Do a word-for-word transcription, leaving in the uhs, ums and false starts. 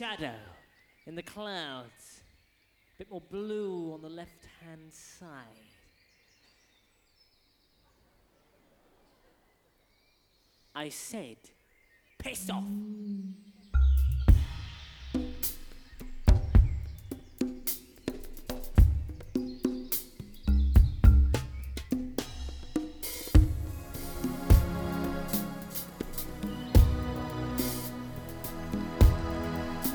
shadow in the clouds. A bit more blue on the left-hand side. I said, piss off!